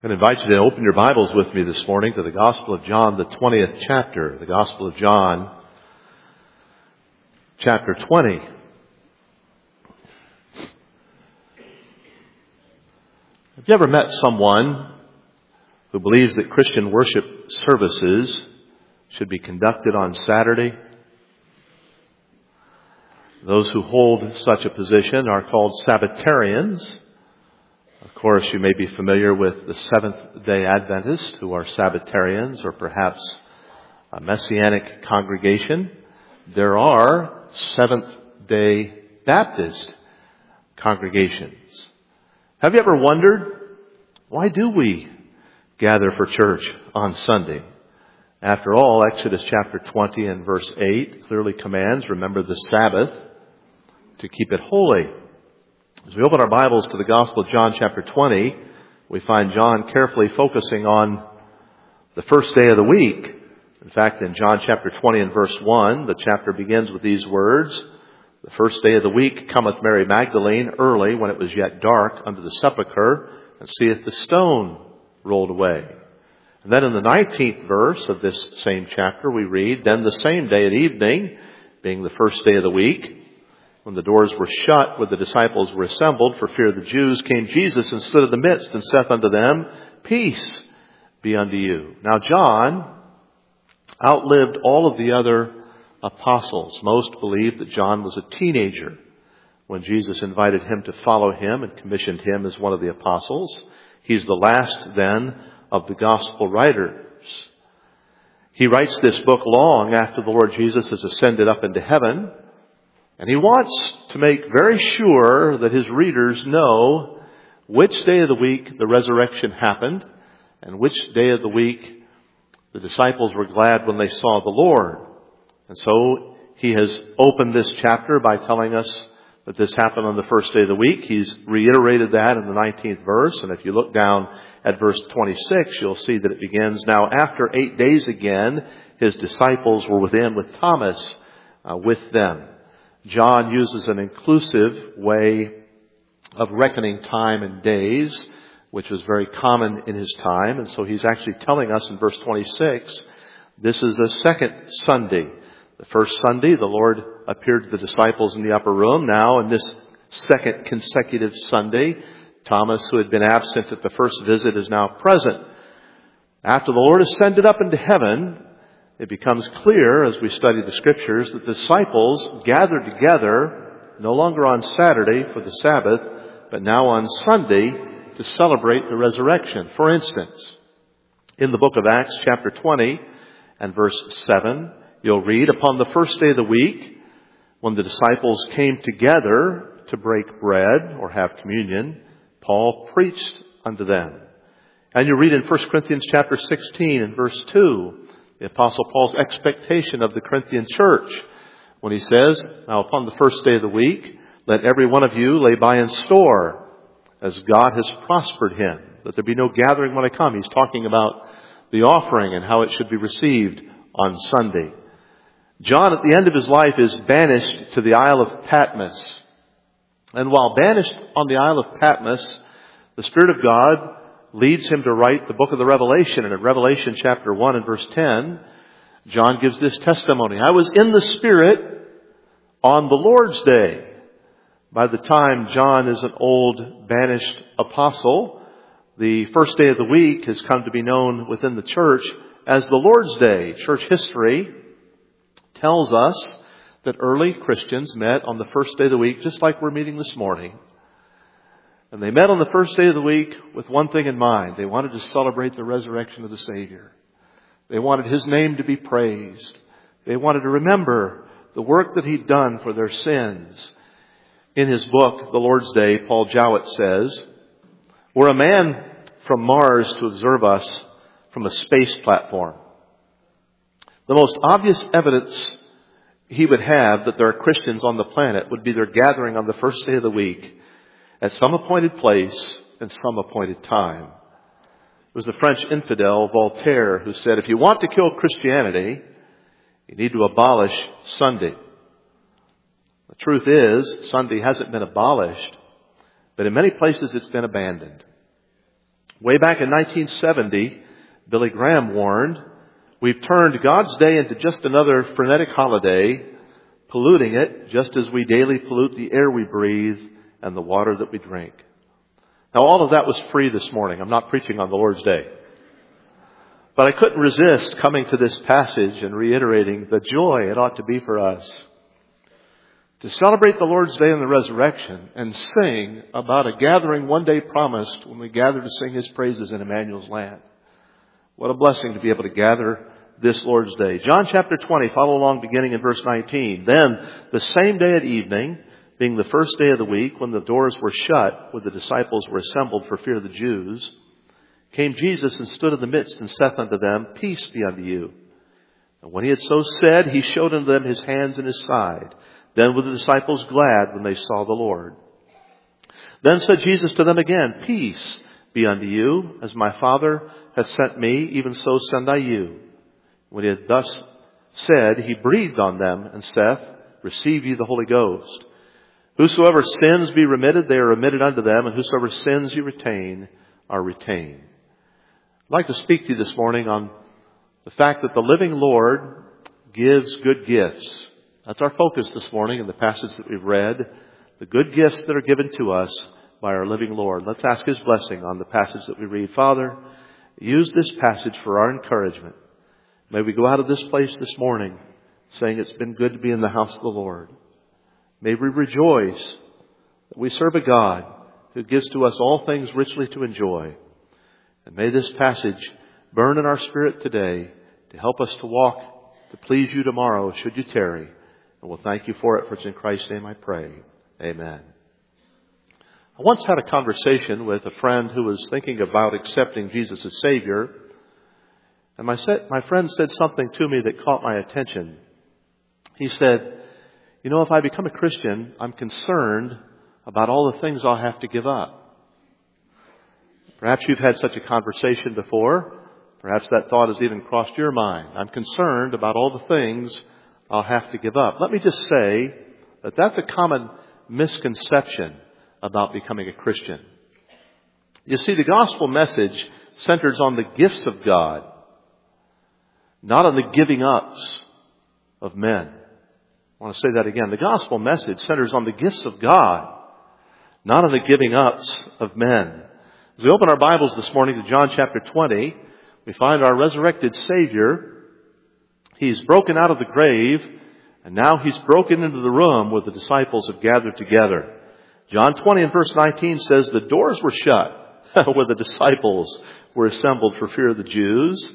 I invite you to open your Bibles with me this morning to the Gospel of John, the 20th chapter. The Gospel of John, chapter 20. Have you ever met someone who believes that Christian worship services should be conducted on Saturday? Those who hold such a position are called Sabbatarians. Of course, you may be familiar with the Seventh-day Adventists, who are Sabbatarians, or perhaps a Messianic congregation. There are Seventh-day Baptist congregations. Have you ever wondered, why do we gather for church on Sunday? After all, Exodus chapter 20 and verse 8 clearly commands, remember the Sabbath, to keep it holy. As we open our Bibles to the Gospel of John chapter 20, we find John carefully focusing on the first day of the week. In fact, in John chapter 20 and verse 1, the chapter begins with these words, "The first day of the week cometh Mary Magdalene early, when it was yet dark, unto the sepulchre, and seeth the stone rolled away." And then in the 19th verse of this same chapter we read, "Then the same day at evening, being the first day of the week, when the doors were shut, where the disciples were assembled, for fear of the Jews, came Jesus and stood in the midst, and saith unto them, Peace be unto you." Now John outlived all of the other apostles. Most believe that John was a teenager when Jesus invited him to follow him and commissioned him as one of the apostles. He's the last, then, of the gospel writers. He writes this book long after the Lord Jesus has ascended up into heaven. And he wants to make very sure that his readers know which day of the week the resurrection happened and which day of the week the disciples were glad when they saw the Lord. And so he has opened this chapter by telling us that this happened on the first day of the week. He's reiterated that in the 19th verse. And if you look down at verse 26, you'll see that it begins, "Now after 8 days again, his disciples were within with Thomas with them." John uses an inclusive way of reckoning time and days, which was very common in his time. And so he's actually telling us in verse 26, this is a second Sunday. The first Sunday, the Lord appeared to the disciples in the upper room. Now, in this second consecutive Sunday, Thomas, who had been absent at the first visit, is now present. After the Lord ascended up into heaven, it becomes clear as we study the Scriptures that the disciples gathered together no longer on Saturday for the Sabbath, but now on Sunday to celebrate the resurrection. For instance, in the book of Acts chapter 20 and verse 7, you'll read, "Upon the first day of the week, when the disciples came together to break bread or have communion, Paul preached unto them." And you read in 1 Corinthians chapter 16 and verse 2, the Apostle Paul's expectation of the Corinthian church when he says, "Now upon the first day of the week, let every one of you lay by in store, as God has prospered him, that there be no gathering when I come." He's talking about the offering and how it should be received on Sunday. John, at the end of his life, is banished to the Isle of Patmos. And while banished on the Isle of Patmos, the Spirit of God leads him to write the book of the Revelation. And in Revelation chapter 1 and verse 10, John gives this testimony. "I was in the Spirit on the Lord's day." By the time John is an old, banished apostle, the first day of the week has come to be known within the church as the Lord's Day. Church history tells us that early Christians met on the first day of the week, just like we're meeting this morning. And they met on the first day of the week with one thing in mind. They wanted to celebrate the resurrection of the Savior. They wanted his name to be praised. They wanted to remember the work that he'd done for their sins. In his book, The Lord's Day, Paul Jowett says, "Were a man from Mars to observe us from a space platform, the most obvious evidence he would have that there are Christians on the planet would be their gathering on the first day of the week at some appointed place and some appointed time." It was the French infidel Voltaire who said, "If you want to kill Christianity, you need to abolish Sunday." The truth is, Sunday hasn't been abolished, but in many places it's been abandoned. Way back in 1970, Billy Graham warned, we've turned God's day into just another frenetic holiday, polluting it just as we daily pollute the air we breathe and the water that we drink. Now, all of that was free this morning. I'm not preaching on the Lord's Day. But I couldn't resist coming to this passage and reiterating the joy it ought to be for us to celebrate the Lord's Day and the resurrection and sing about a gathering one day promised when we gather to sing His praises in Emmanuel's land. What a blessing to be able to gather this Lord's Day. John chapter 20, follow along beginning in verse 19. Then, the same day at evening, being the first day of the week, when the doors were shut, where the disciples were assembled for fear of the Jews, came Jesus and stood in the midst and saith unto them, Peace be unto you. And when he had so said, he showed unto them his hands and his side. Then were the disciples glad when they saw the Lord. Then said Jesus to them again, Peace be unto you. As my Father hath sent me, even so send I you. When he had thus said, he breathed on them and saith, Receive ye the Holy Ghost. Whosoever sins be remitted, they are remitted unto them, and whosoever sins you retain are retained. I'd like to speak to you this morning on the fact that the living Lord gives good gifts. That's our focus this morning in the passage that we've read. The good gifts that are given to us by our living Lord. Let's ask His blessing on the passage that we read. Father, use this passage for our encouragement. May we go out of this place this morning saying it's been good to be in the house of the Lord. May we rejoice that we serve a God who gives to us all things richly to enjoy. And may this passage burn in our spirit today to help us to walk to please you tomorrow should you tarry. And we'll thank you for it, for it's in Christ's name I pray. Amen. I once had a conversation with a friend who was thinking about accepting Jesus as Savior. And my friend said something to me that caught my attention. He said, you know, if I become a Christian, I'm concerned about all the things I'll have to give up. Perhaps you've had such a conversation before. Perhaps that thought has even crossed your mind. I'm concerned about all the things I'll have to give up. Let me just say that that's a common misconception about becoming a Christian. You see, the gospel message centers on the gifts of God, not on the giving ups of men. I want to say that again. The gospel message centers on the gifts of God, not on the giving ups of men. As we open our Bibles this morning to John chapter 20, we find our resurrected Savior. He's broken out of the grave, and now He's broken into the room where the disciples have gathered together. John 20 and verse 19 says the doors were shut where the disciples were assembled for fear of the Jews.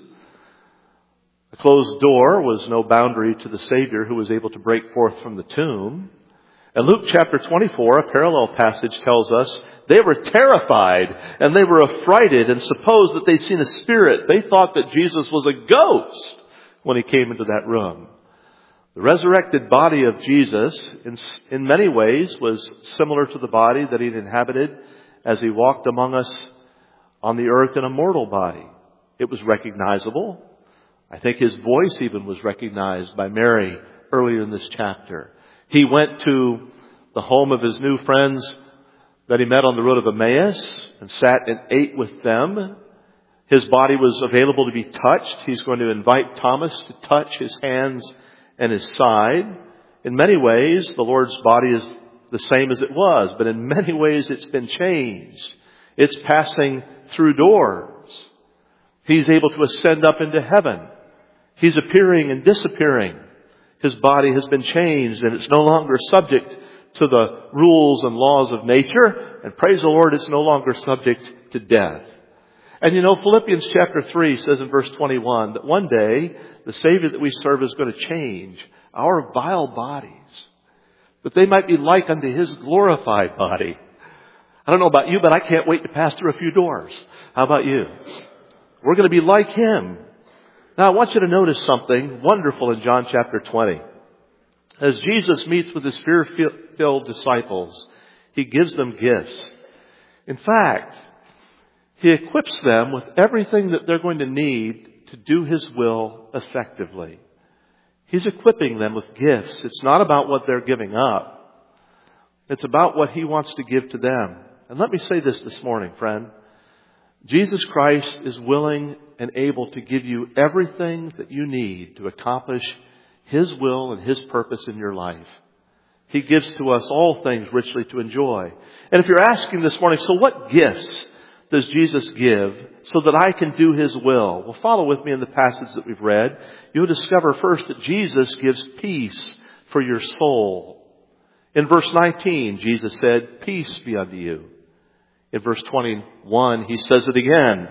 The closed door was no boundary to the Savior who was able to break forth from the tomb. And Luke chapter 24, a parallel passage, tells us they were terrified and they were affrighted and supposed that they'd seen a spirit. They thought that Jesus was a ghost when He came into that room. The resurrected body of Jesus, in many ways, was similar to the body that He'd inhabited as He walked among us on the earth in a mortal body. It was recognizable. I think His voice even was recognized by Mary earlier in this chapter. He went to the home of His new friends that He met on the road of Emmaus and sat and ate with them. His body was available to be touched. He's going to invite Thomas to touch His hands and His side. In many ways, the Lord's body is the same as it was, but in many ways it's been changed. It's passing through doors. He's able to ascend up into heaven. He's appearing and disappearing. His body has been changed and it's no longer subject to the rules and laws of nature. And praise the Lord, it's no longer subject to death. And you know, Philippians chapter 3 says in verse 21 that one day the Savior that we serve is going to change our vile bodies, that they might be like unto His glorified body. I don't know about you, but I can't wait to pass through a few doors. How about you? We're going to be like Him. Now I want you to notice something wonderful in John chapter 20. As Jesus meets with His fear-filled disciples, He gives them gifts. In fact, He equips them with everything that they're going to need to do His will effectively. He's equipping them with gifts. It's not about what they're giving up. It's about what He wants to give to them. And let me say this morning, friend. Jesus Christ is willing and able to give you everything that you need to accomplish His will and His purpose in your life. He gives to us all things richly to enjoy. And if you're asking this morning, so what gifts does Jesus give so that I can do His will? Well, follow with me in the passage that we've read. You'll discover first that Jesus gives peace for your soul. In verse 19, Jesus said, "Peace be unto you." In verse 21, He says it again.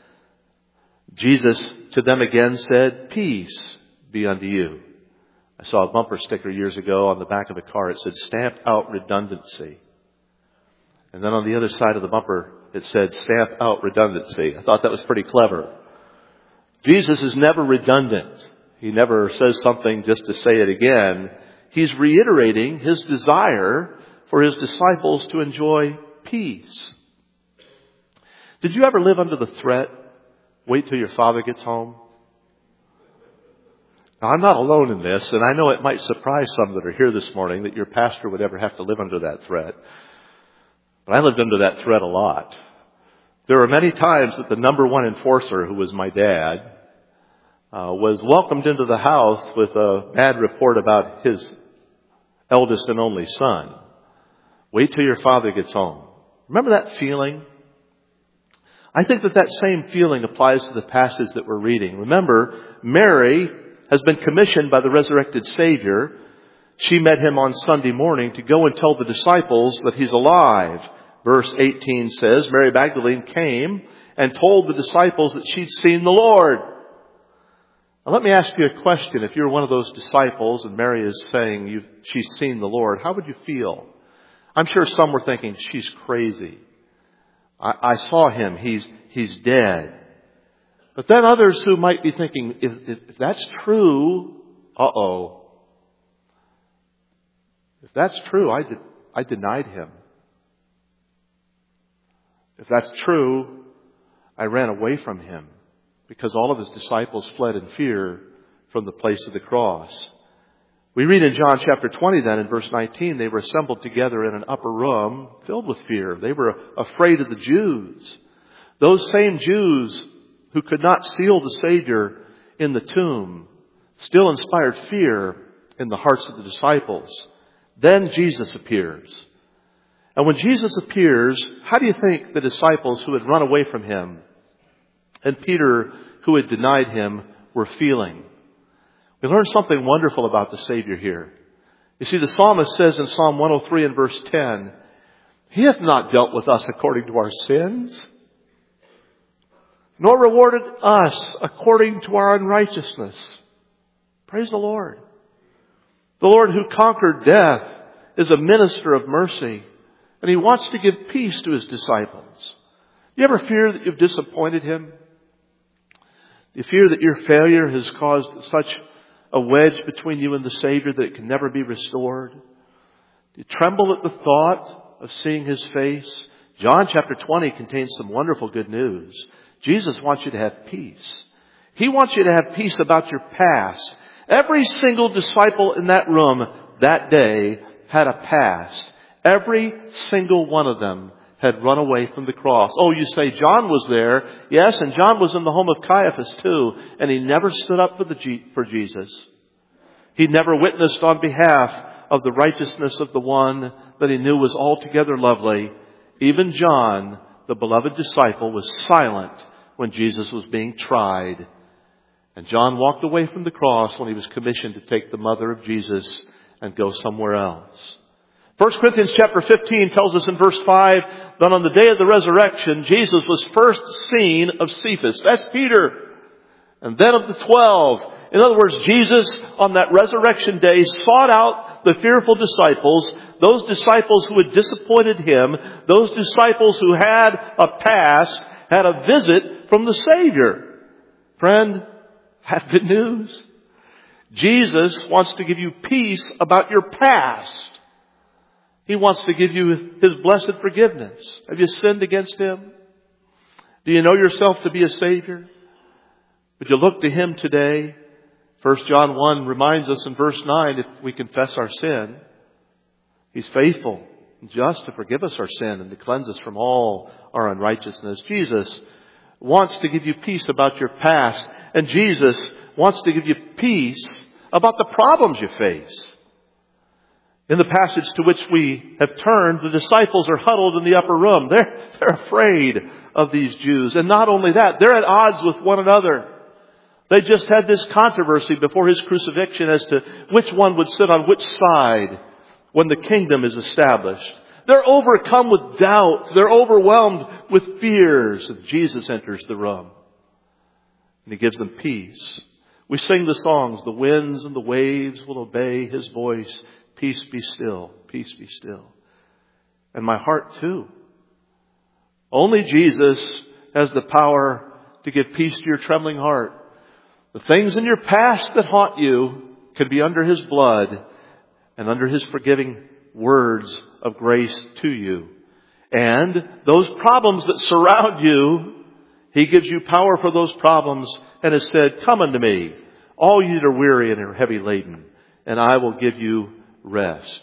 Jesus to them again said, "Peace be unto you." I saw a bumper sticker years ago on the back of the car. It said, "Stamp out redundancy." And then on the other side of the bumper, it said, "Stamp out redundancy." I thought that was pretty clever. Jesus is never redundant. He never says something just to say it again. He's reiterating His desire for His disciples to enjoy peace. Did you ever live under the threat, wait till your father gets home? Now, I'm not alone in this, and I know it might surprise some that are here this morning that your pastor would ever have to live under that threat. But I lived under that threat a lot. There were many times that the number one enforcer, who was my dad, was welcomed into the house with a bad report about his eldest and only son. Wait till your father gets home. Remember that feeling? I think that same feeling applies to the passage that we're reading. Remember, Mary has been commissioned by the resurrected Savior. She met Him on Sunday morning to go and tell the disciples that He's alive. Verse 18 says, Mary Magdalene came and told the disciples that she'd seen the Lord. Now let me ask you a question. If you're one of those disciples and Mary is saying she's seen the Lord, how would you feel? I'm sure some were thinking, she's crazy. I saw Him. He's dead. But then others who might be thinking, if that's true, if that's true, I denied Him. If that's true, I ran away from Him because all of His disciples fled in fear from the place of the cross. We read in John chapter 20 then in verse 19, they were assembled together in an upper room filled with fear. They were afraid of the Jews. Those same Jews who could not seal the Savior in the tomb still inspired fear in the hearts of the disciples. Then Jesus appears. And when Jesus appears, how do you think the disciples who had run away from Him and Peter who had denied Him were feeling? We learn something wonderful about the Savior here. You see, the psalmist says in Psalm 103 and verse 10, He hath not dealt with us according to our sins, nor rewarded us according to our unrighteousness. Praise the Lord. The Lord who conquered death is a minister of mercy, and He wants to give peace to His disciples. Do you ever fear that you've disappointed Him? Do you fear that your failure has caused such a wedge between you and the Savior that it can never be restored? Do you tremble at the thought of seeing His face? John chapter 20 contains some wonderful good news. Jesus wants you to have peace. He wants you to have peace about your past. Every single disciple in that room that day had a past. Every single one of them had run away from the cross. Oh, you say John was there. Yes, and John was in the home of Caiaphas too. And he never stood up for Jesus. He never witnessed on behalf of the righteousness of the one that he knew was altogether lovely. Even John, the beloved disciple, was silent when Jesus was being tried. And John walked away from the cross when he was commissioned to take the mother of Jesus and go somewhere else. 1 Corinthians chapter 15 tells us in verse 5 that on the day of the resurrection, Jesus was first seen of Cephas. That's Peter. And then of the 12. In other words, Jesus on that resurrection day sought out the fearful disciples, those disciples who had disappointed Him, those disciples who had a past, had a visit from the Savior. Friend, have good news. Jesus wants to give you peace about your past. He wants to give you His blessed forgiveness. Have you sinned against Him? Do you know yourself to be a Savior? Would you look to Him today? 1 John 1 reminds us in verse 9, if we confess our sin, He's faithful and just to forgive us our sin and to cleanse us from all our unrighteousness. Jesus wants to give you peace about your past. And Jesus wants to give you peace about the problems you face. In the passage to which we have turned, the disciples are huddled in the upper room. They're afraid of these Jews. And not only that, they're at odds with one another. They just had this controversy before His crucifixion as to which one would sit on which side when the kingdom is established. They're overcome with doubt. They're overwhelmed with fears. And Jesus enters the room. And He gives them peace. We sing the songs, the winds and the waves will obey His voice. Peace be still, peace be still. And my heart too. Only Jesus has the power to give peace to your trembling heart. The things in your past that haunt you can be under His blood and under His forgiving words of grace to you. And those problems that surround you, He gives you power for those problems and has said, come unto me, all you that are weary and are heavy laden, and I will give you rest.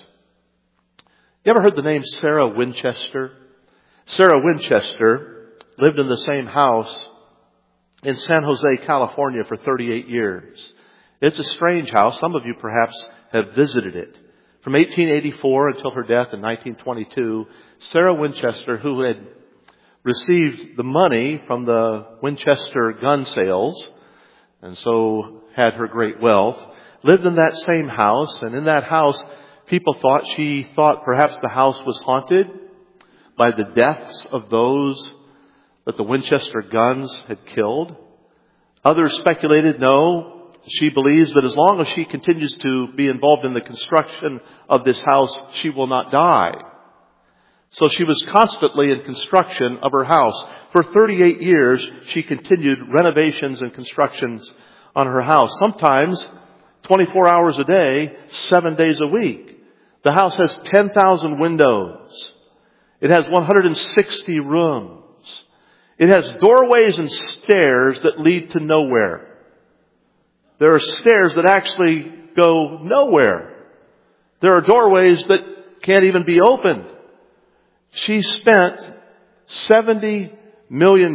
You ever heard the name Sarah Winchester? Sarah Winchester lived in the same house in San Jose, California for 38 years. It's a strange house. Some of you perhaps have visited it. From 1884 until her death in 1922, Sarah Winchester, who had received the money from the Winchester gun sales, and so had her great wealth, lived in that same house. And in that house, people thought perhaps the house was haunted by the deaths of those that the Winchester guns had killed. Others speculated, no, she believes that as long as she continues to be involved in the construction of this house, she will not die. So she was constantly in construction of her house. For 38 years, she continued renovations and constructions on her house. Sometimes 24 hours a day, 7 days a week. The house has 10,000 windows. It has 160 rooms. It has doorways and stairs that lead to nowhere. There are stairs that actually go nowhere. There are doorways that can't even be opened. She spent $70 million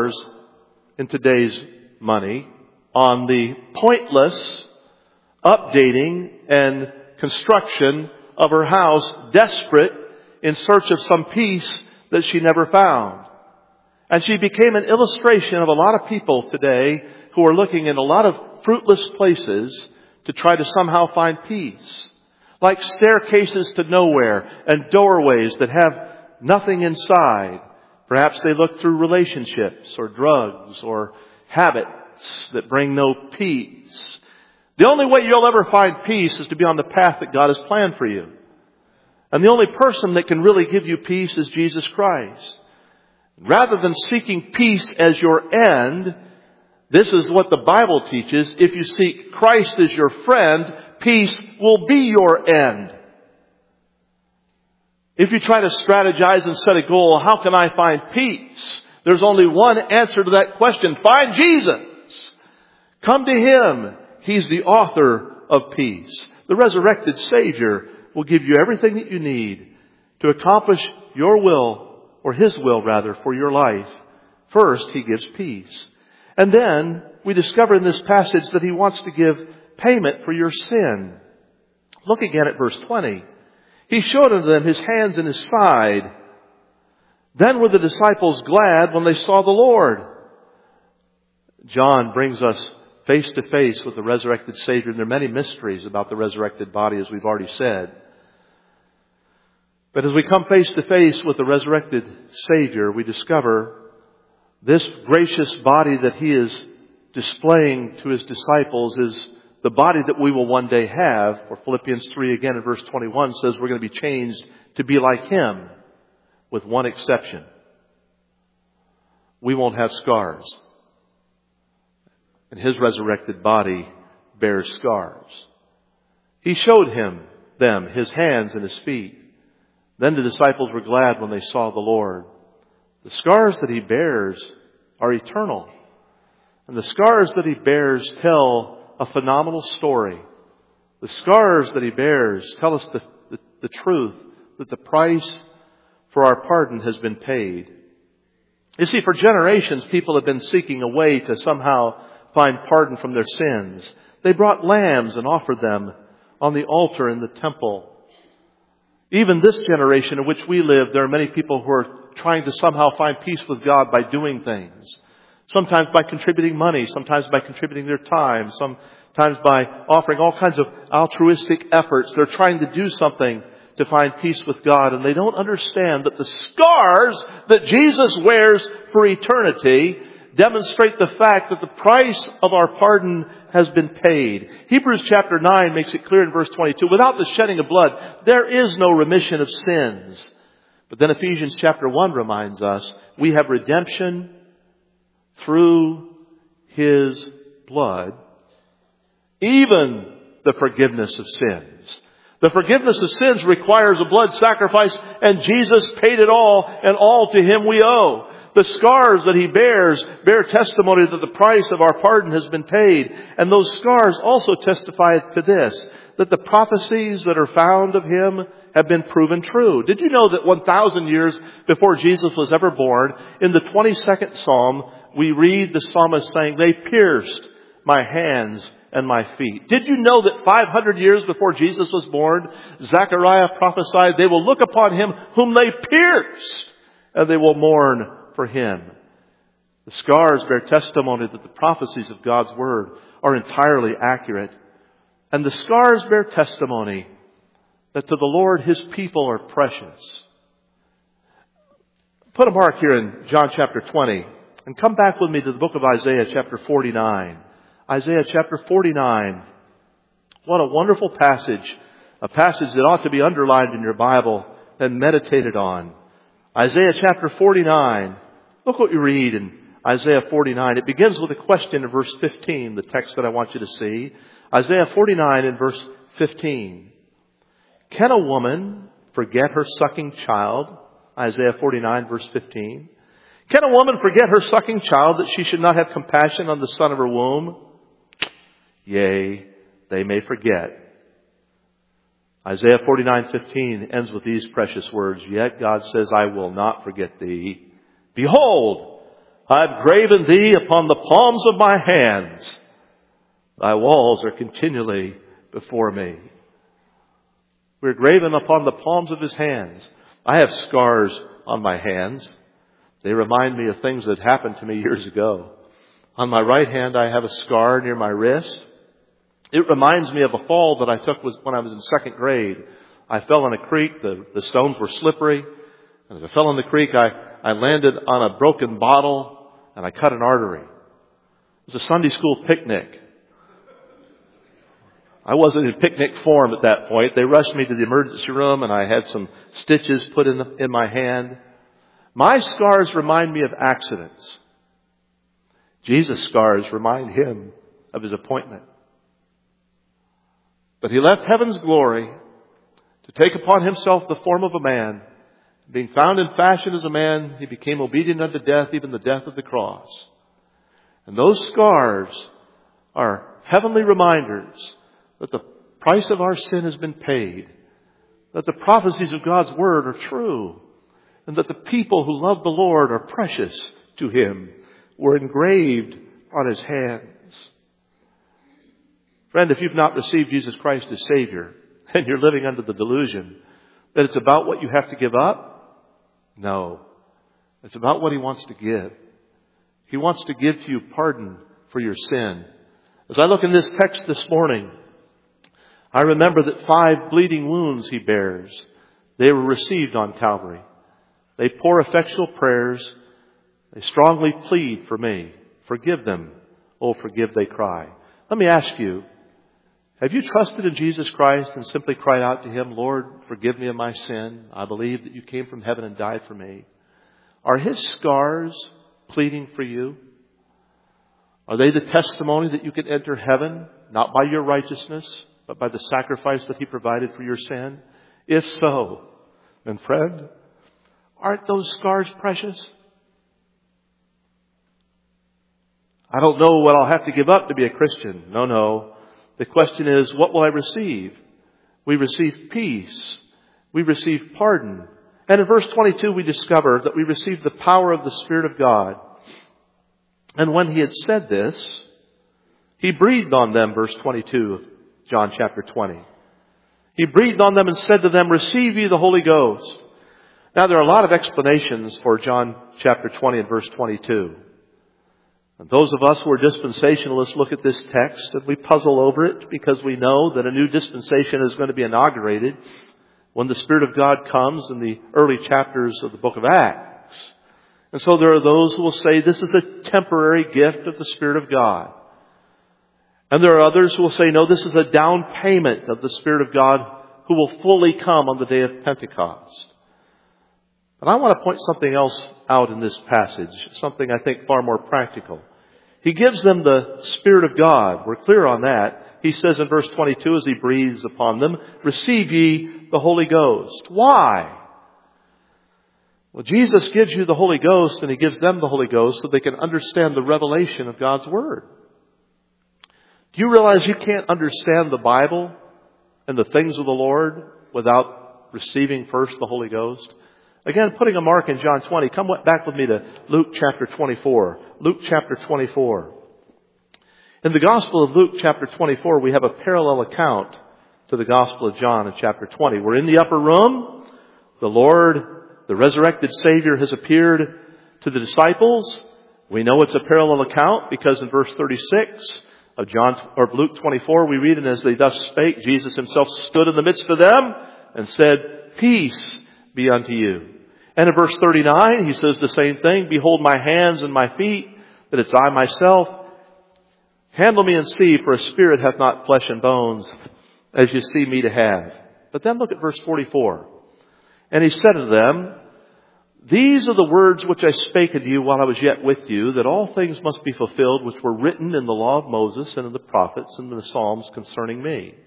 in today's money on the pointless updating and construction of her house, desperate in search of some peace that she never found. And she became an illustration of a lot of people today who are looking in a lot of fruitless places to try to somehow find peace. Like staircases to nowhere and doorways that have nothing inside. Perhaps they look through relationships or drugs or habits that bring no peace. The only way you'll ever find peace is to be on the path that God has planned for you. And the only person that can really give you peace is Jesus Christ. Rather than seeking peace as your end, this is what the Bible teaches. If you seek Christ as your friend, peace will be your end. If you try to strategize and set a goal, how can I find peace? There's only one answer to that question. Find Jesus. Come to Him. He's the author of peace. The resurrected Savior will give you everything that you need to accomplish your will, or His will rather, for your life. First, He gives peace. And then we discover in this passage that He wants to give payment for your sin. Look again at verse 20. He showed unto them His hands and His side. Then were the disciples glad when they saw the Lord. John brings us face to face with the resurrected Savior. And there are many mysteries about the resurrected body, as we've already said. But as we come face to face with the resurrected Savior, we discover this gracious body that He is displaying to His disciples is the body that we will one day have. For Philippians 3 again in verse 21 says we're going to be changed to be like Him, with one exception. We won't have scars. And His resurrected body bears scars. He showed them His hands and His feet. Then the disciples were glad when they saw the Lord. The scars that He bears are eternal. And the scars that He bears tell a phenomenal story. The scars that He bears tell us the truth that the price for our pardon has been paid. You see, for generations, people have been seeking a way to somehow find pardon from their sins. They brought lambs and offered them on the altar in the temple. Even this generation in which we live, there are many people who are trying to somehow find peace with God by doing things. Sometimes by contributing money, sometimes by contributing their time, sometimes by offering all kinds of altruistic efforts. They're trying to do something to find peace with God, and they don't understand that the scars that Jesus wears for eternity demonstrate the fact that the price of our pardon has been paid. Hebrews chapter 9 makes it clear in verse 22, without the shedding of blood, there is no remission of sins. But then Ephesians chapter 1 reminds us, we have redemption through His blood, even the forgiveness of sins. The forgiveness of sins requires a blood sacrifice, and Jesus paid it all, and all to Him we owe. The scars that He bears bear testimony that the price of our pardon has been paid. And those scars also testify to this, that the prophecies that are found of Him have been proven true. Did you know that 1,000 years before Jesus was ever born, in the 22nd Psalm, we read the psalmist saying, "They pierced my hands and my feet." Did you know that 500 years before Jesus was born, Zechariah prophesied, "They will look upon Him whom they pierced, and they will mourn for Him." The scars bear testimony that the prophecies of God's Word are entirely accurate. And the scars bear testimony that to the Lord His people are precious. Put a mark here in John chapter 20 and come back with me to the book of Isaiah chapter 49. Isaiah chapter 49. What a wonderful passage. A passage that ought to be underlined in your Bible and meditated on. Isaiah chapter 49. Look what you read in Isaiah 49. It begins with a question in verse 15, the text that I want you to see. Isaiah 49 in verse 15. Can a woman forget her sucking child? Isaiah 49 verse 15. Can a woman forget her sucking child that she should not have compassion on the son of her womb? Yea, they may forget. Isaiah 49:15 ends with these precious words. Yet God says, I will not forget thee. Behold, I've graven thee upon the palms of my hands. Thy walls are continually before me. We're graven upon the palms of His hands. I have scars on my hands. They remind me of things that happened to me years ago. On my right hand, I have a scar near my wrist. It reminds me of a fall that I took when I was in second grade. I fell in a creek. The stones were slippery. And as I fell in the creek, I landed on a broken bottle and I cut an artery. It was a Sunday school picnic. I wasn't in picnic form at that point. They rushed me to the emergency room and I had some stitches put in my hand. My scars remind me of accidents. Jesus' scars remind Him of His appointment. But He left heaven's glory to take upon Himself the form of a man. Being found in fashion as a man, He became obedient unto death, even the death of the cross. And those scars are heavenly reminders that the price of our sin has been paid, that the prophecies of God's Word are true, and that the people who love the Lord are precious to Him, were engraved on His hands. Friend, if you've not received Jesus Christ as Savior, and you're living under the delusion that it's about what you have to give up, no. It's about what He wants to give. He wants to give to you pardon for your sin. As I look in this text this morning, I remember that 5 bleeding wounds He bears, they were received on Calvary. They pour effectual prayers. They strongly plead for me. Forgive them. Oh, forgive, they cry. Let me ask you, have you trusted in Jesus Christ and simply cried out to Him, Lord, forgive me of my sin. I believe that you came from heaven and died for me. Are His scars pleading for you? Are they the testimony that you can enter heaven, not by your righteousness, but by the sacrifice that He provided for your sin? If so, then friend, aren't those scars precious? I don't know what I'll have to give up to be a Christian. No. The question is, what will I receive? We receive peace. We receive pardon. And in verse 22 we discover that we receive the power of the Spirit of God. And when he had said this, he breathed on them, verse 22 of John chapter 20. He breathed on them and said to them, receive ye the Holy Ghost. Now there are a lot of explanations for John chapter 20 and verse 22. And those of us who are dispensationalists look at this text and we puzzle over it because we know that a new dispensation is going to be inaugurated when the Spirit of God comes in the early chapters of the book of Acts. And so there are those who will say this is a temporary gift of the Spirit of God. And there are others who will say, no, this is a down payment of the Spirit of God who will fully come on the day of Pentecost. But I want to point something else out in this passage, something I think far more practical. He gives them the Spirit of God. We're clear on that. He says in verse 22, as he breathes upon them, receive ye the Holy Ghost. Why? Well, Jesus gives you the Holy Ghost and he gives them the Holy Ghost so they can understand the revelation of God's Word. Do you realize you can't understand the Bible and the things of the Lord without receiving first the Holy Ghost? Again, putting a mark in John 20, come back with me to Luke chapter 24. Luke chapter 24. In the Gospel of Luke chapter 24, we have a parallel account to the Gospel of John in chapter 20. We're in the upper room. The Lord, the resurrected Savior, has appeared to the disciples. We know it's a parallel account because in verse 36 of Luke 24, we read, and as they thus spake, Jesus himself stood in the midst of them and said, peace be unto you. And in verse 39, he says the same thing. Behold my hands and my feet, that it's I myself. Handle me and see, for a spirit hath not flesh and bones, as you see me to have. But then look at verse 44. And he said to them, these are the words which I spake unto you while I was yet with you, that all things must be fulfilled which were written in the law of Moses and in the prophets and in the Psalms concerning me.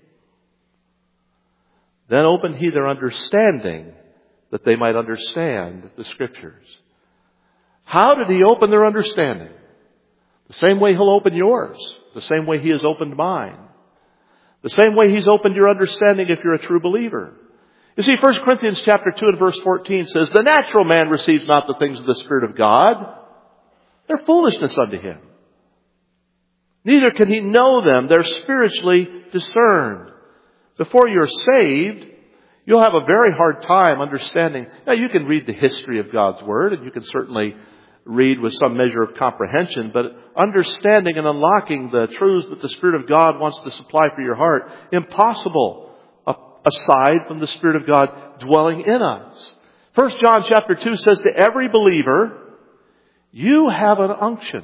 Then opened he their understanding, that they might understand the Scriptures. How did he open their understanding? The same way he'll open yours. The same way he has opened mine. The same way he's opened your understanding if you're a true believer. You see, 1 Corinthians chapter 2 and verse 14 says, the natural man receives not the things of the Spirit of God. They're foolishness unto him. Neither can he know them. They're spiritually discerned. Before you're saved, you'll have a very hard time understanding. Now, you can read the history of God's Word, and you can certainly read with some measure of comprehension, but understanding and unlocking the truths that the Spirit of God wants to supply for your heart, impossible aside from the Spirit of God dwelling in us. 1 John chapter 2 says to every believer, you have an unction.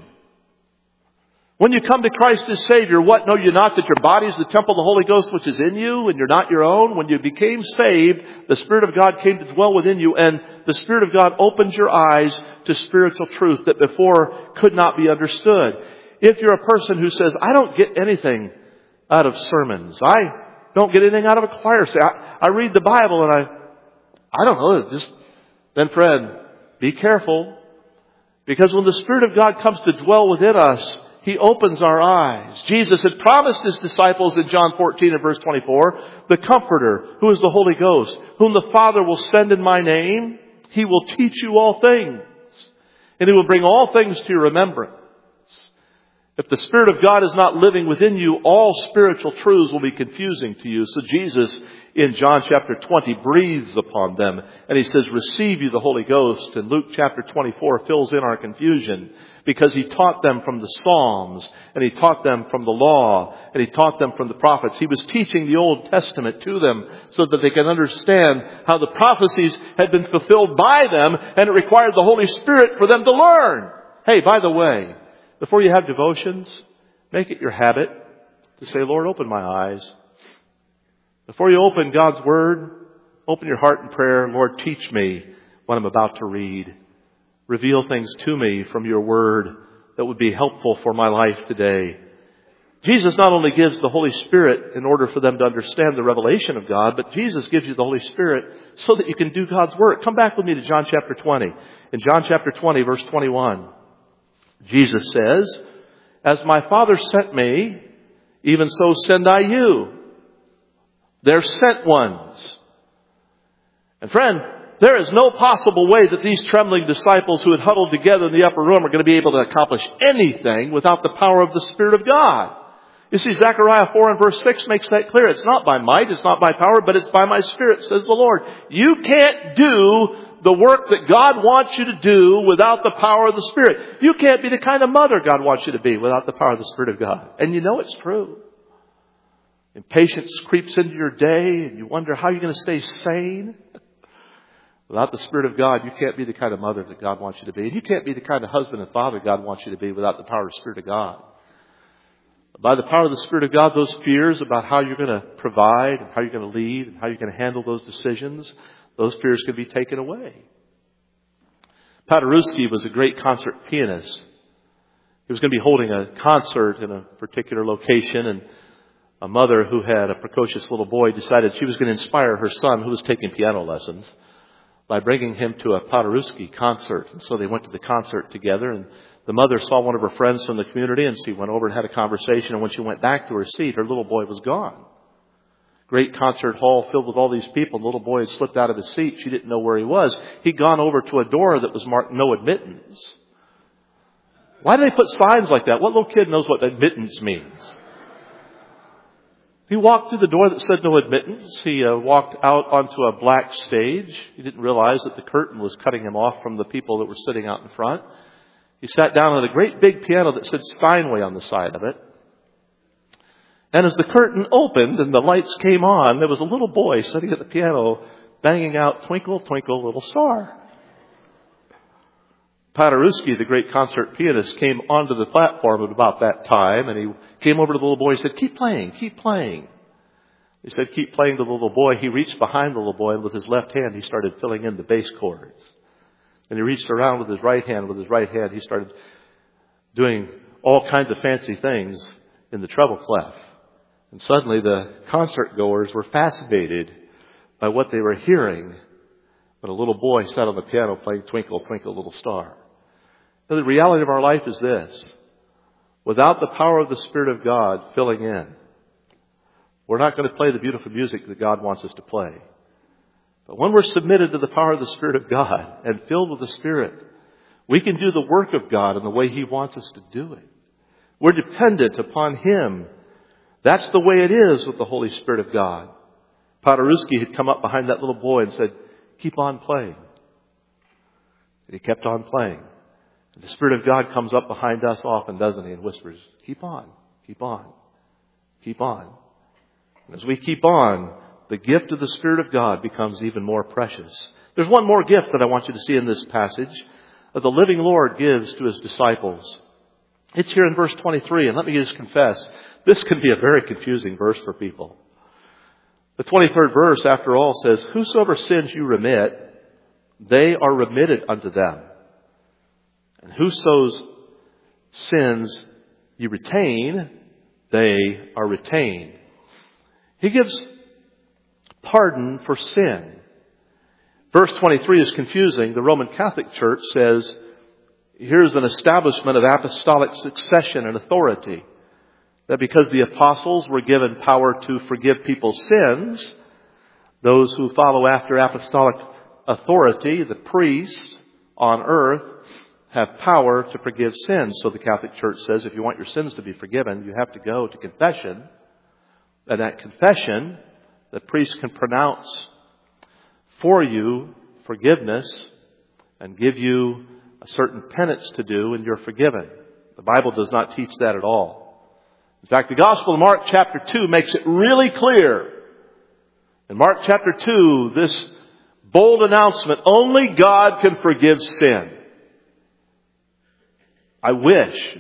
When you come to Christ as Savior, what know you not that your body is the temple of the Holy Ghost which is in you and you're not your own? When you became saved, the Spirit of God came to dwell within you and the Spirit of God opens your eyes to spiritual truth that before could not be understood. If you're a person who says, I don't get anything out of sermons. I don't get anything out of a choir. Say, I read the Bible and I don't know. Then friend, be careful. Because when the Spirit of God comes to dwell within us, he opens our eyes. Jesus had promised his disciples in John 14 and verse 24, the Comforter, who is the Holy Ghost, whom the Father will send in my name. He will teach you all things. And he will bring all things to your remembrance. If the Spirit of God is not living within you, all spiritual truths will be confusing to you. So Jesus, in John chapter 20, breathes upon them. And he says, receive you the Holy Ghost. And Luke chapter 24 fills in our confusion. Because he taught them from the Psalms, and he taught them from the law, and he taught them from the prophets. He was teaching the Old Testament to them so that they could understand how the prophecies had been fulfilled by them, and it required the Holy Spirit for them to learn. Hey, by the way, before you have devotions, make it your habit to say, Lord, open my eyes. Before you open God's Word, open your heart in prayer. Lord, teach me what I'm about to read. Reveal things to me from your Word that would be helpful for my life today. Jesus not only gives the Holy Spirit in order for them to understand the revelation of God, but Jesus gives you the Holy Spirit so that you can do God's work. Come back with me to John chapter 20. In John chapter 20, verse 21, Jesus says, as my Father sent me, even so send I you. They're sent ones. And friend, There is no possible way that these trembling disciples who had huddled together in the upper room are going to be able to accomplish anything without the power of the Spirit of God. You see, Zechariah 4 and verse 6 makes that clear. It's not by might, it's not by power, but it's by my Spirit, says the Lord. You can't do the work that God wants you to do without the power of the Spirit. You can't be the kind of mother God wants you to be without the power of the Spirit of God. And you know it's true. Impatience creeps into your day and you wonder how you're going to stay sane. Without the Spirit of God, you can't be the kind of mother that God wants you to be. And you can't be the kind of husband and father God wants you to be without the power of the Spirit of God. By the power of the Spirit of God, those fears about how you're going to provide and how you're going to lead and how you're going to handle those decisions, those fears can be taken away. Paderewski was a great concert pianist. He was going to be holding a concert in a particular location, and a mother who had a precocious little boy decided she was going to inspire her son, who was taking piano lessons, by bringing him to a Paderewski concert. And so they went to the concert together, and the mother saw one of her friends from the community, and she went over and had a conversation, and when she went back to her seat, her little boy was gone. Great concert hall filled with all these people. The little boy had slipped out of his seat. She didn't know where he was. He'd gone over to a door that was marked no admittance. Why do they put signs like that? What little kid knows what admittance means? He walked through the door that said no admittance. He walked out onto a black stage. He didn't realize that the curtain was cutting him off from the people that were sitting out in front. He sat down at a great big piano that said Steinway on the side of it. And as the curtain opened and the lights came on, there was a little boy sitting at the piano banging out Twinkle, Twinkle, Little Star. Paderewski, the great concert pianist, came onto the platform at about that time, and he came over to the little boy and said, keep playing, keep playing. He said, keep playing to the little boy. He reached behind the little boy, and with his left hand, he started filling in the bass chords. And he reached around with his right hand. With his right hand, he started doing all kinds of fancy things in the treble clef. And suddenly the concert goers were fascinated by what they were hearing when a little boy sat on the piano playing Twinkle, Twinkle, Little Star. Now, the reality of our life is this. Without the power of the Spirit of God filling in, we're not going to play the beautiful music that God wants us to play. But when we're submitted to the power of the Spirit of God and filled with the Spirit, we can do the work of God in the way He wants us to do it. We're dependent upon Him. That's the way it is with the Holy Spirit of God. Paderewski had come up behind that little boy and said, keep on playing. And he kept on playing. And the Spirit of God comes up behind us often, doesn't He, and whispers, keep on, keep on, keep on. And as we keep on, the gift of the Spirit of God becomes even more precious. There's one more gift that I want you to see in this passage that the living Lord gives to His disciples. It's here in verse 23, and let me just confess, this can be a very confusing verse for people. The 23rd verse, after all, says, whosoever sins you remit, they are remitted unto them. And whoso's sins you retain, they are retained. He gives pardon for sin. Verse 23 is confusing. The Roman Catholic Church says, here's an establishment of apostolic succession and authority. That because the apostles were given power to forgive people's sins, those who follow after apostolic authority, the priests on earth, have power to forgive sins. So the Catholic Church says if you want your sins to be forgiven, you have to go to confession. And at confession, the priest can pronounce for you forgiveness and give you a certain penance to do, and you're forgiven. The Bible does not teach that at all. In fact, the Gospel of Mark chapter 2 makes it really clear. In Mark chapter 2, this bold announcement, only God can forgive sin. I wish,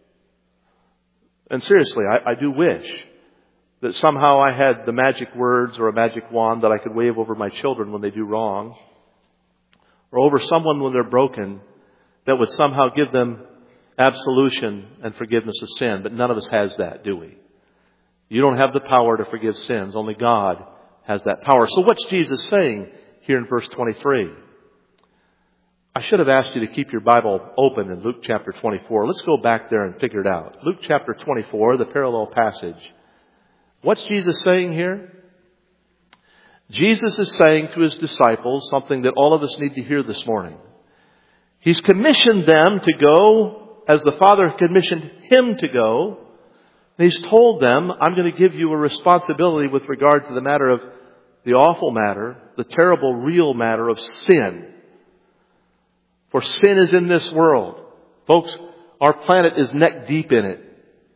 and seriously, I do wish that somehow I had the magic words or a magic wand that I could wave over my children when they do wrong, or over someone when they're broken, that would somehow give them absolution and forgiveness of sin. But none of us has that, do we? You don't have the power to forgive sins. Only God has that power. So what's Jesus saying here in verse 23? I should have asked you to keep your Bible open in Luke chapter 24. Let's go back there and figure it out. Luke chapter 24, the parallel passage. What's Jesus saying here? Jesus is saying to His disciples something that all of us need to hear this morning. He's commissioned them to go as the Father commissioned Him to go. And He's told them, I'm going to give you a responsibility with regard to the matter of the awful matter, the terrible, real matter of sin. For sin is in this world. Folks, our planet is neck deep in it.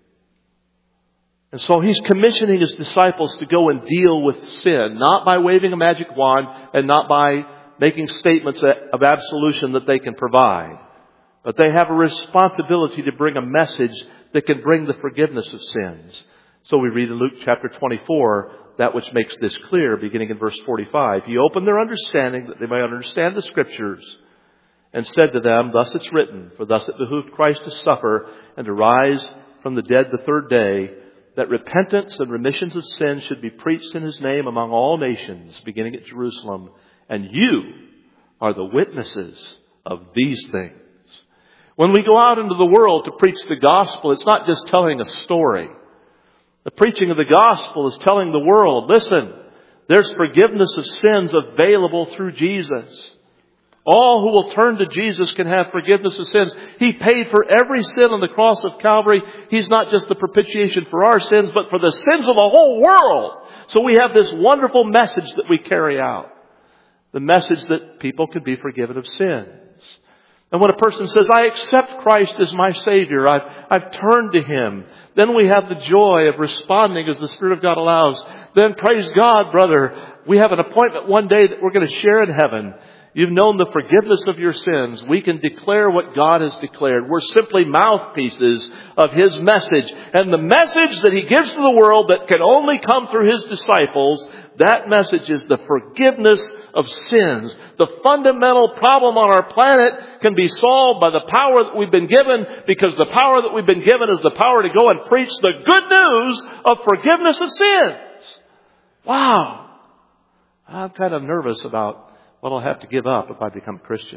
And so He's commissioning His disciples to go and deal with sin, not by waving a magic wand and not by making statements of absolution that they can provide. But they have a responsibility to bring a message that can bring the forgiveness of sins. So we read in Luke chapter 24, that which makes this clear, beginning in verse 45. He opened their understanding that they might understand the Scriptures, and said to them, thus it's written, for thus it behooved Christ to suffer and to rise from the dead the third day, that repentance and remissions of sins should be preached in His name among all nations, beginning at Jerusalem. And you are the witnesses of these things. When we go out into the world to preach the gospel, it's not just telling a story. The preaching of the gospel is telling the world, listen, there's forgiveness of sins available through Jesus. All who will turn to Jesus can have forgiveness of sins. He paid for every sin on the cross of Calvary. He's not just the propitiation for our sins, but for the sins of the whole world. So we have this wonderful message that we carry out. The message that people can be forgiven of sins. And when a person says, I accept Christ as my Savior, I've turned to Him, then we have the joy of responding as the Spirit of God allows. Then praise God, brother, we have an appointment one day that we're going to share in heaven. You've known the forgiveness of your sins. We can declare what God has declared. We're simply mouthpieces of His message. And the message that He gives to the world that can only come through His disciples, that message is the forgiveness of sins. The fundamental problem on our planet can be solved by the power that we've been given, because the power that we've been given is the power to go and preach the good news of forgiveness of sins. Wow. I'm kind of nervous about what I'll have to give up if I become a Christian.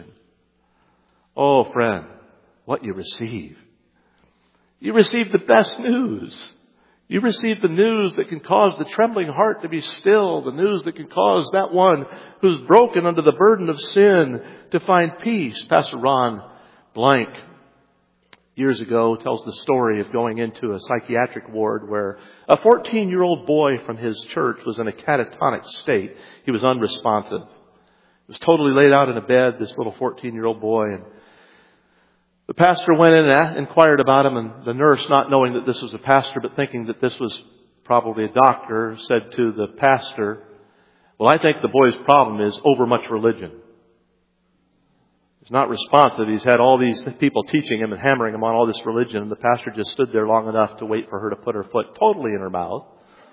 Oh, friend, what you receive. You receive the best news. You receive the news that can cause the trembling heart to be still. The news that can cause that one who's broken under the burden of sin to find peace. Pastor Ron Blank, years ago, tells the story of going into a psychiatric ward where a 14-year-old boy from his church was in a catatonic state. He was unresponsive. He was totally laid out in a bed, this little 14-year-old boy. And the pastor went in and inquired about him, and the nurse, not knowing that this was a pastor, but thinking that this was probably a doctor, said to the pastor, well, I think the boy's problem is overmuch religion. He's not responsive. He's had all these people teaching him and hammering him on all this religion, and the pastor just stood there long enough to wait for her to put her foot totally in her mouth.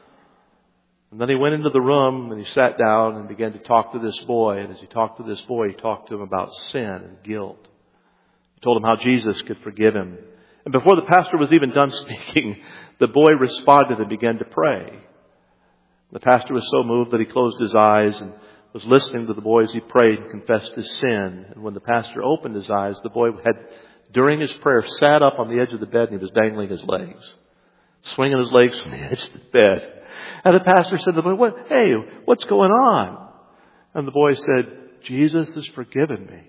And then he went into the room and he sat down and began to talk to this boy. And as he talked to this boy, he talked to him about sin and guilt. He told him how Jesus could forgive him. And before the pastor was even done speaking, the boy responded and began to pray. The pastor was so moved that he closed his eyes and was listening to the boy as he prayed and confessed his sin. And when the pastor opened his eyes, the boy had, during his prayer, sat up on the edge of the bed and he was dangling his legs, swinging his legs from the edge of the bed. And the pastor said to the boy, hey, what's going on? And the boy said, Jesus has forgiven me.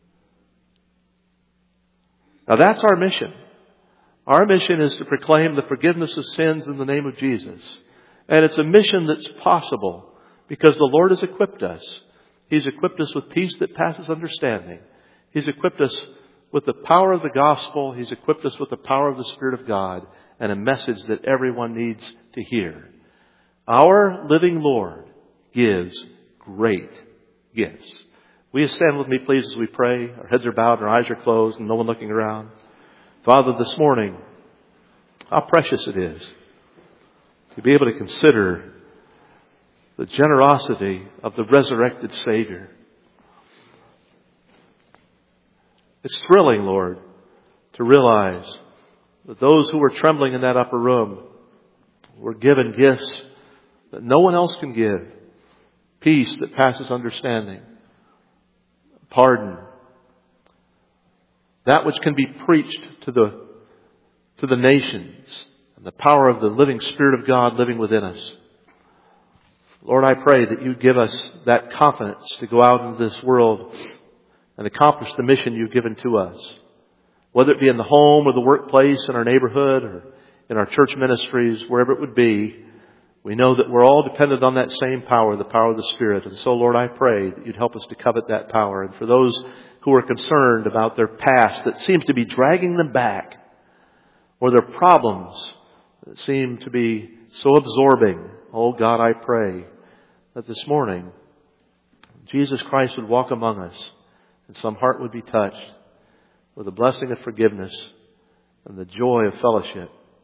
Now that's our mission. Our mission is to proclaim the forgiveness of sins in the name of Jesus. And it's a mission that's possible because the Lord has equipped us. He's equipped us with peace that passes understanding. He's equipped us with the power of the gospel. He's equipped us with the power of the Spirit of God and a message that everyone needs to hear. Our living Lord gives great gifts. Will you stand with me, please, as we pray? Our heads are bowed, our eyes are closed, and no one looking around. Father, this morning, how precious it is to be able to consider the generosity of the resurrected Savior. It's thrilling, Lord, to realize that those who were trembling in that upper room were given gifts that no one else can give. Peace that passes understanding. Pardon. That which can be preached to the nations. And the power of the living Spirit of God living within us. Lord, I pray that you give us that confidence to go out into this world and accomplish the mission you've given to us. Whether it be in the home or the workplace, in our neighborhood or in our church ministries, wherever it would be, we know that we're all dependent on that same power, the power of the Spirit. And so, Lord, I pray that you'd help us to covet that power. And for those who are concerned about their past that seems to be dragging them back, or their problems that seem to be so absorbing, oh God, I pray that this morning Jesus Christ would walk among us and some heart would be touched with the blessing of forgiveness and the joy of fellowship